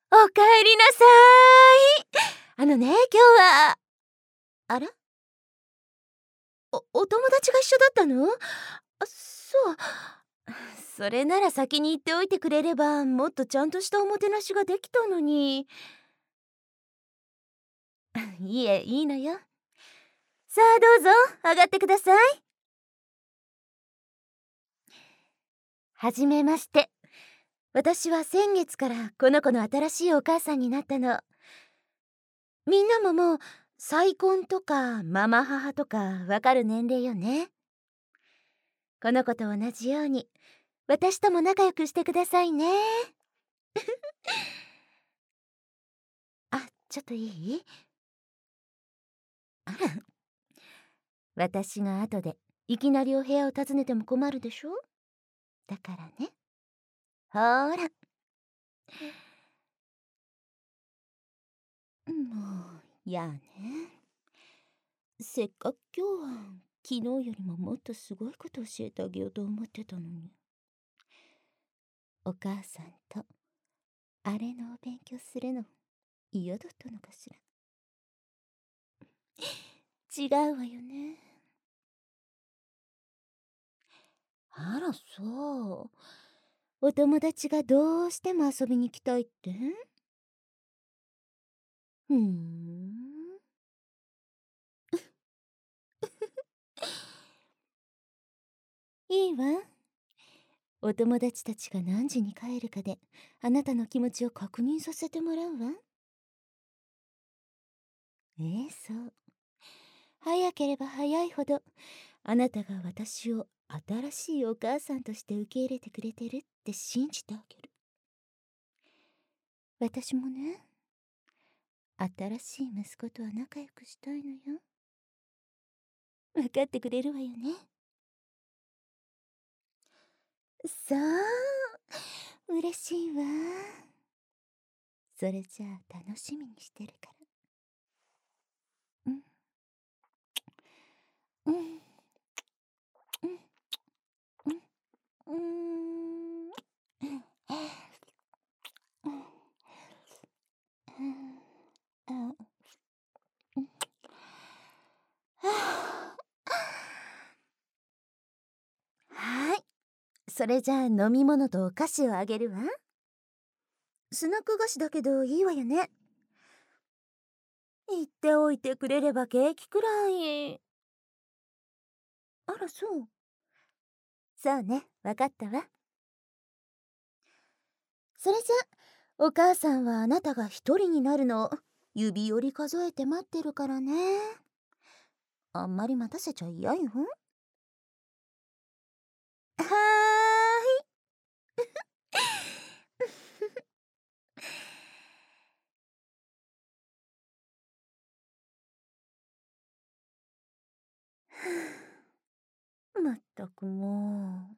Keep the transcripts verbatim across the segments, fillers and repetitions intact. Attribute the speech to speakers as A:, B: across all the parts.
A: おかえりなさい。あのね、今日はあら？おお友達が一緒だったの？あ、そう。それなら先に言っておいてくれれば、もっとちゃんとしたおもてなしができたのに。いえ、いいのよ。さあ、どうぞ上がってください。はじめまして。私は先月からこの子の新しいお母さんになったの。みんなももう再婚とかママ母とかわかる年齢よね。この子と同じように私とも仲良くしてくださいね。あ、ちょっといい？あら、私が後でいきなりお部屋を訪ねても困るでしょ。だからね。ほーら。もうやね。せっかく今日は昨日よりももっとすごいこと教えてあげようと思ってたのに。お母さんとあれのお勉強するの嫌だったのかしら。違うわよね。あら、そう。お友達がどうしても遊びに来たいって？ふーん。いいわ。お友達たちが何時に帰るかであなたの気持ちを確認させてもらうわ。ええ、そう。早ければ早いほどあなたが私を新しいお母さんとして受け入れてくれてるって信じてあげる。私もね、新しい息子とは仲良くしたいのよ。分かってくれるわよね。そう、嬉しいわ。それじゃあ楽しみにしてるから。うん。うん。うん。うん。うん。うん。うん。はい。それじゃあ飲み物とお菓子をあげるわ。スナック菓子だけどいいわよね。言っておいてくれればケーキくらい。あら、そう。そうね、わかったわ。それじゃお母さんはあなたが一人になるのを指折り数えて待ってるからね。あんまり待たせちゃ嫌よ。はーい。まったくもう。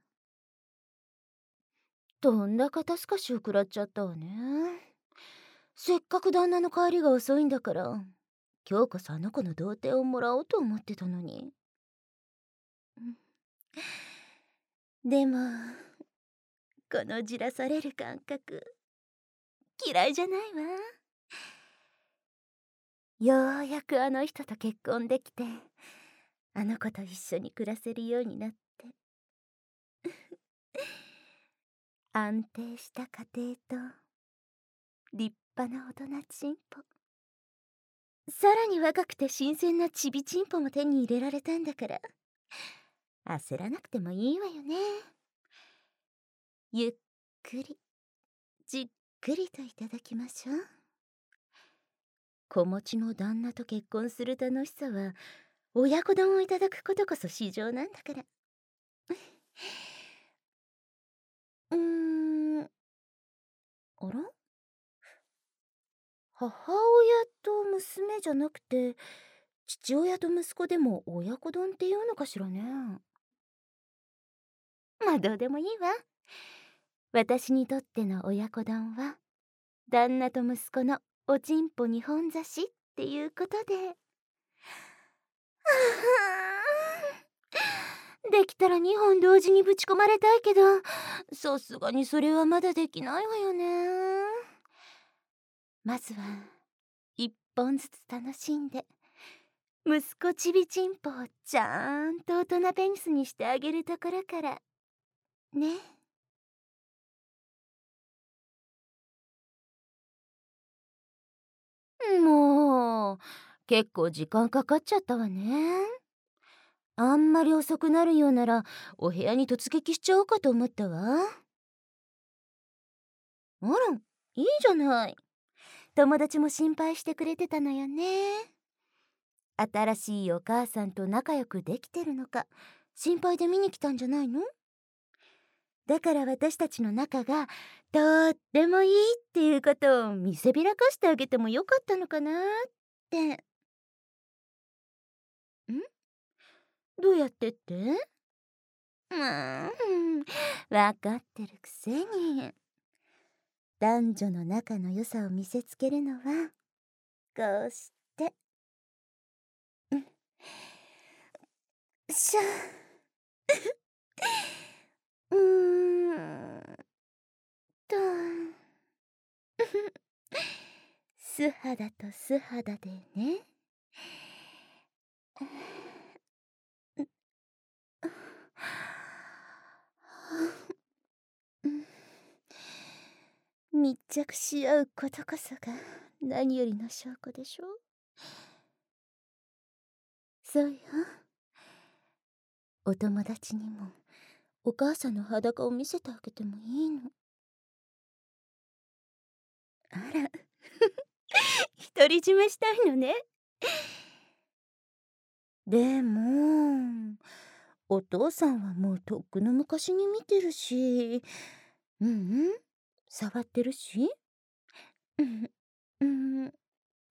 A: とんだ肩透かしを食らっちゃったわね。せっかく旦那の帰りが遅いんだから今日こそあの子の童貞をもらおうと思ってたのに。でもこのじらされる感覚嫌いじゃないわ。ようやくあの人と結婚できてあの子と一緒に暮らせるようになって安定した家庭と立派な大人チンポ、さらに若くて新鮮なちびチンポも手に入れられたんだから焦らなくてもいいわよね。ゆっくりじっくりといただきましょう。子持ちの旦那と結婚する楽しさは親子丼をいただくことこそ至上なんだから。うーん、あら、母親と娘じゃなくて父親と息子でも親子丼っていうのかしらね。まあどうでもいいわ。私にとっての親子丼は旦那と息子のおちんぽ二本差しっていうことで。できたらにほん同時にぶち込まれたいけどさすがにそれはまだできないわよね。 まずはいっぽんずつ楽しんで、息子ちびちんぽをちゃんと大人ペニスにしてあげるところからね。もう結構時間かかっちゃったわね。あんまり遅くなるようならお部屋に突撃しちゃおうかと思ったわ。あら、いいじゃない。友達も心配してくれてたのよね。新しいお母さんと仲良くできてるのか心配で見に来たんじゃないの？だから私たちの仲がとってもいいっていうことを見せびらかしてあげてもよかったのかなって。ん？どうやってって？うーん、わかってるくせに。男女の仲の良さを見せつけるのはこうして。うん、しゃうーんと素肌と素肌でね。密着し合うことこそが何よりの証拠でしょ。そうよ。お友達にもお母さんの裸を見せてあげてもいいの。あら独り占めしたいのね。でもお父さんはもうとっくの昔に見てるし、うんうん、触ってるし、うんうん、うん、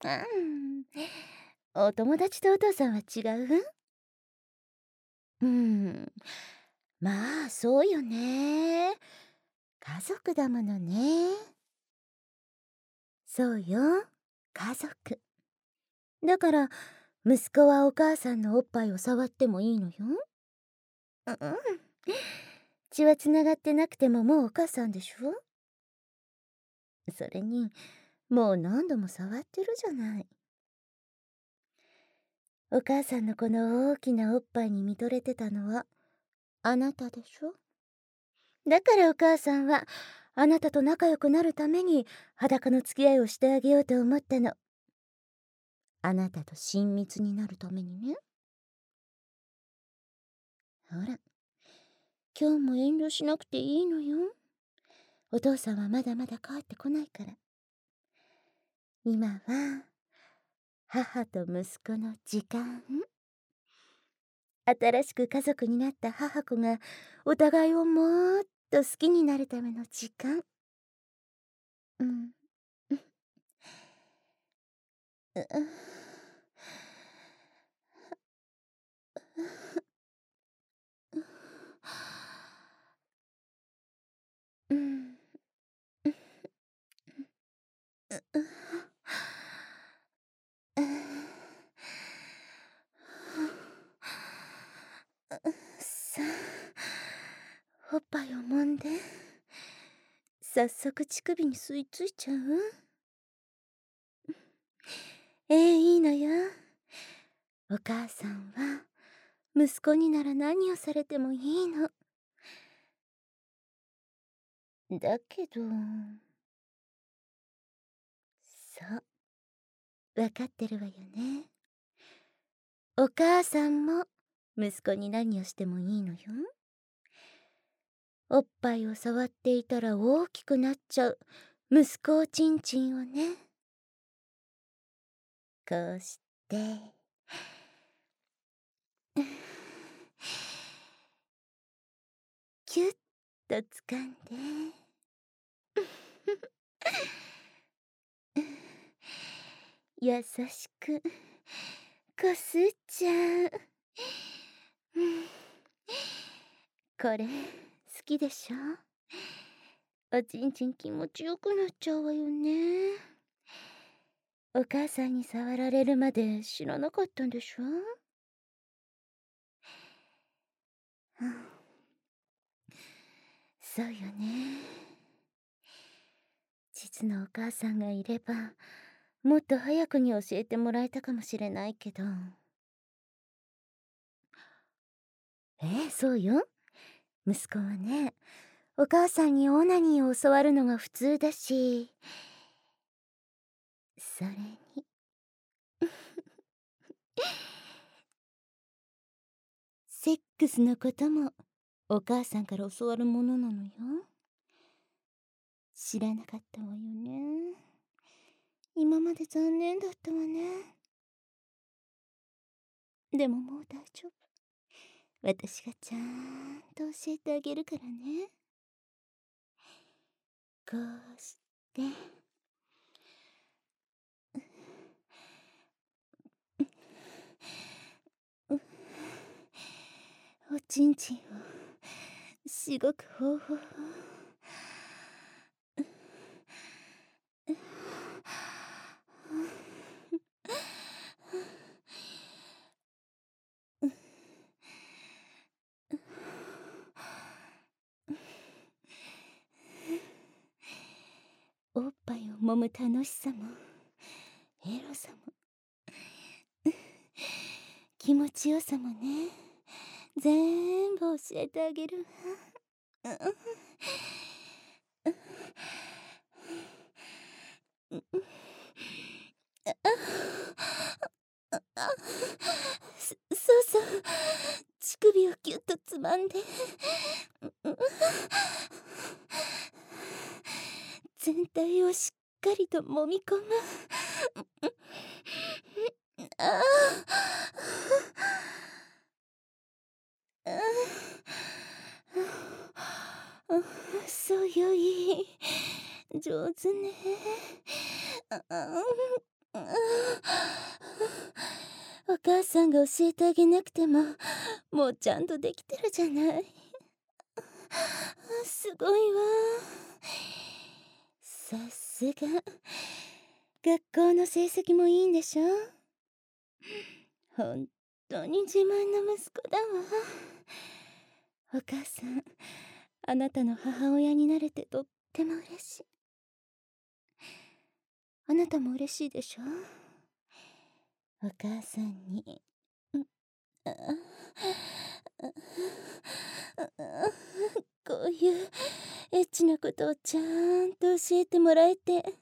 A: お友達とお父さんは違う？うん、まあそうよね。家族だものね。そうよ、家族。だから息子はお母さんのおっぱいを触ってもいいのよ。うん、血はつながってなくてももうお母さんでしょ。それにもう何度も触ってるじゃない。お母さんのこの大きなおっぱいに見とれてたのはあなたでしょ。だからお母さんはあなたと仲良くなるために裸の付き合いをしてあげようと思ったの。あなたと親密になるためにね。ほら、今日も遠慮しなくていいのよ。お父さんはまだまだ帰ってこないから。今は母と息子の時間。新しく家族になった母子がお互いをもっと好きになるための時間。うん。ううん。さあ、おっぱいを揉んで。早速乳首に吸い付いちゃう？ええ、いいのよ。お母さんは息子になら何をされてもいいの。だけど、そう、わかってるわよね。お母さんも息子に何をしてもいいのよ。おっぱいを触っていたら大きくなっちゃう息子おちんちんをね。こうしてキュッと掴んで優しくこすっちゃう。これ好きでしょ。おちんちん気持ちよくなっちゃうわよね。お母さんに触られるまで知らなかったんでしょ。うん、そうよね。実実のお母さんがいれば、もっと早くに教えてもらえたかもしれないけど。ええ、そうよ。息子はね、お母さんにオナニーを教わるのが普通だし、それにセックスのこともお母さんから教わるものなのよ。知らなかったわよね。今まで残念だったわね。でももう大丈夫。私がちゃんと教えてあげるからね。こうしておちんちんをしごく方法をおっぱいを揉む楽しさもエロさも気持ちよさもね、全部教えてあげるわ。そそうそう、乳首をギュッとつまんで全体をしっかりと揉み込む。ああ、そうよ、いい、上手ね。お母さんが教えてあげなくてももうちゃんとできてるじゃない。すごいわ。さすが学校の成績もいいんでしょ。本当に自慢の息子だわ。お母さん、あなたの母親になれてとっても嬉しい。あなたも嬉しいでしょ。お母さんにこういうエッチなことをちゃんと教えてもらえてね。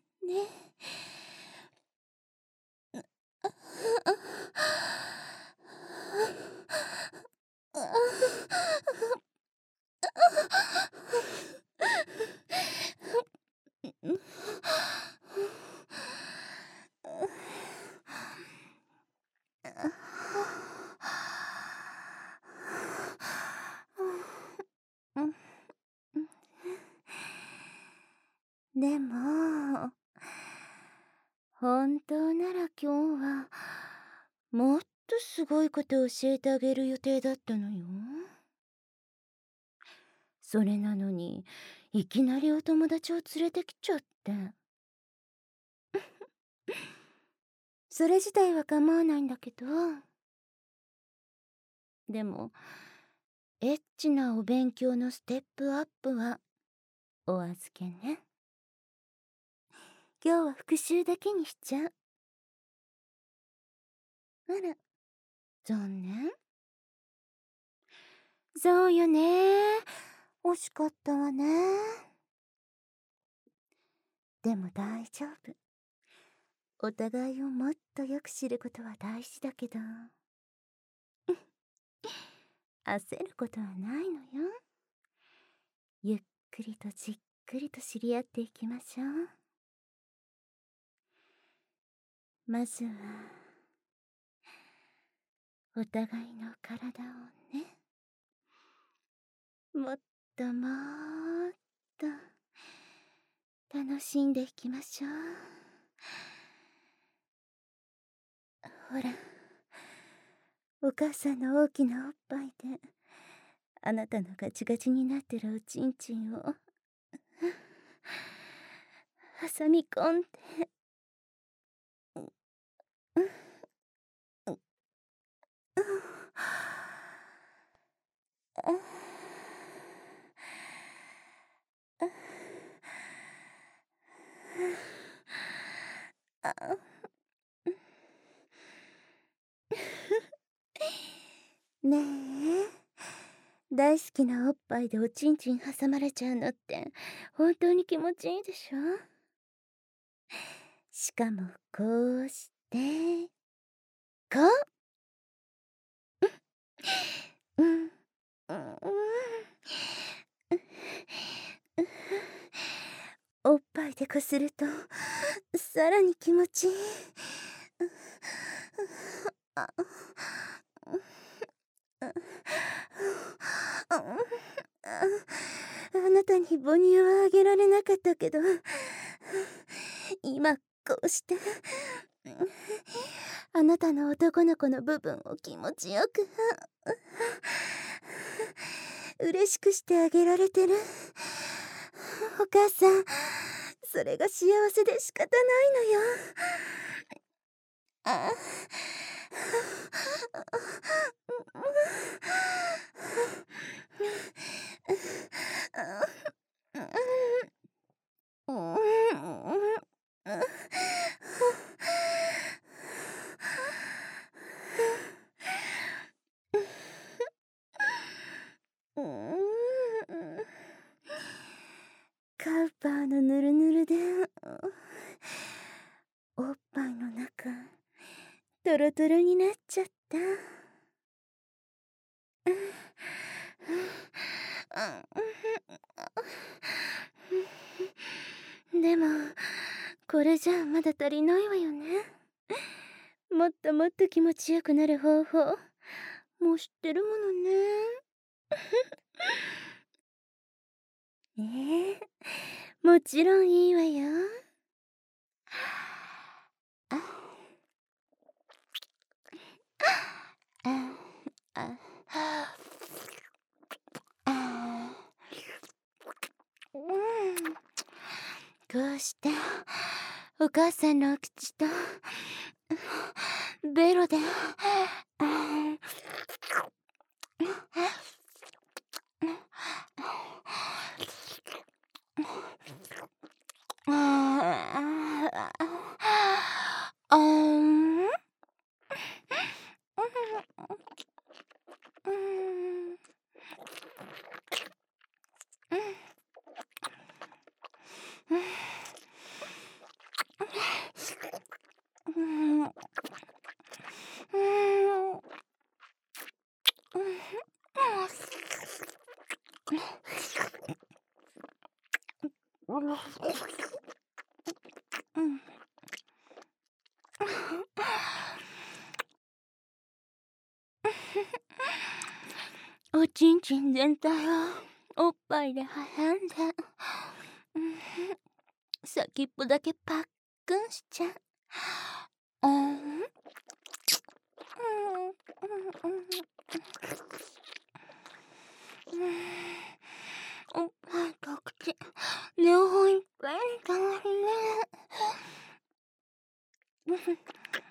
A: でも本当なら今日はもっとすごいことを教えてあげる予定だったのよ。それなのにいきなりお友達を連れてきちゃってそれ自体は構わないんだけど、でもエッチなお勉強のステップアップはお預けね。今日は復習だけにしちゃう。あら、残念。そうよね、惜しかったわね。でも大丈夫。お互いをもっとよく知ることは大事だけど焦ることはないのよ。ゆっくりとじっくりと知り合っていきましょう。まずはお互いの体をね、もっともっと楽しんでいきましょう。ほら、お母さんの大きなおっぱいであなたのガチガチになってるおちんちんを挟み込んで大好きなおっぱいでおちんちん挟まれちゃうのって本当に気持ちいいでしょ。しかもこうしてこう、うん、うん、うん、おっぱいでこするとさらに気持ちいい。ああなたに母乳はあげられなかったけど、今こうしてあなたの男の子の部分を気持ちよく嬉しくしてあげられてる。お母さん、それが幸せで仕方ないのよ。あカウパーのぬるぬるでおっぱいの中トロトロになっちゃった。でもこれじゃまだ足りないわよね。もっともっと気持ちよくなる方法もう知ってるものね。ええ、もちろんいいわよ。ああああうんこうしてお母さんのお口とベロでおちんちん全体をおっぱいで挟んで、先っぽだけパックンしちゃう。うんおっぱいと口両方いっぱいに変わるね。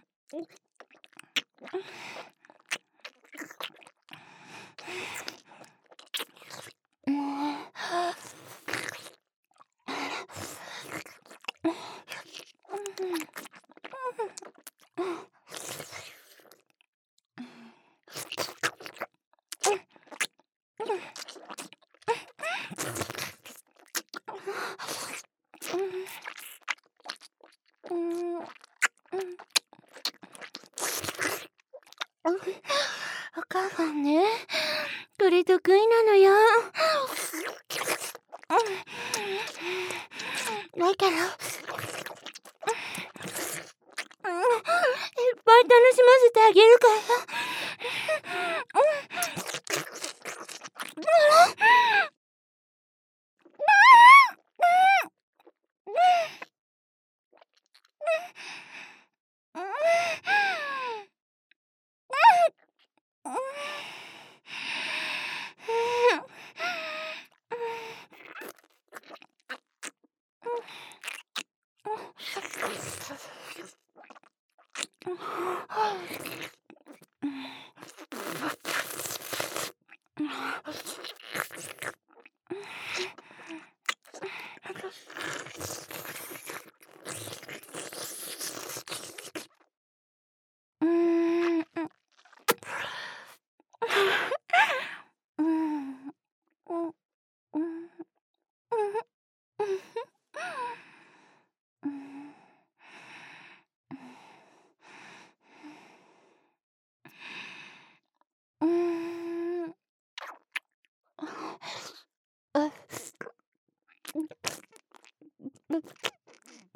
A: お母さんね、これ得意なのよ。だからいっぱい楽しませてあげるから。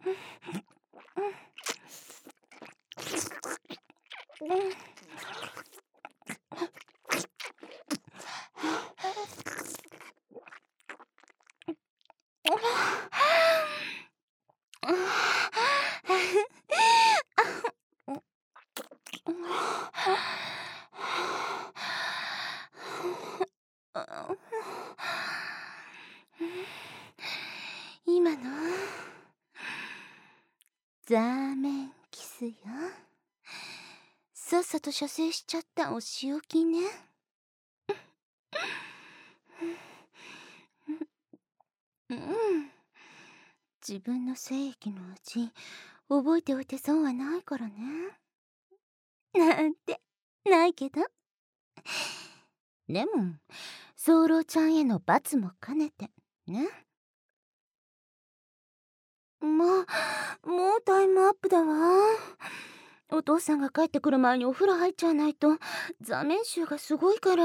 A: 今のザーメンキスよ。さっさと射精しちゃったお仕置きね。うん、自分の精液の味覚えておいて損はないからね。なんてないけど。でも早漏ちゃんへの罰も兼ねてね。まあ、もうタイムアップだわ。お父さんが帰ってくる前にお風呂入っちゃわないと座面臭がすごいから。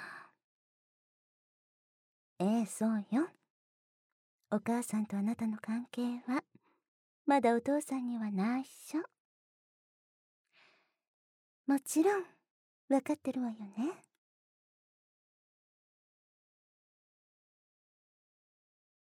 A: ええ、そうよ。お母さんとあなたの関係はまだお父さんには内緒。もちろん分かってるわよね。